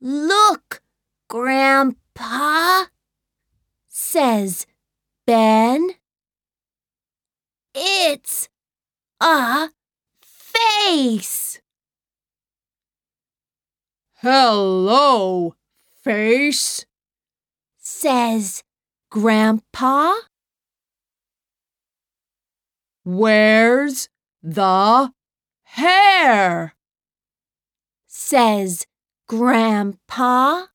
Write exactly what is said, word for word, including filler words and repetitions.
Look, Grandpa, says Ben. It's a face. Hello, face, says Grandpa. Where's the hair? says Grandpa.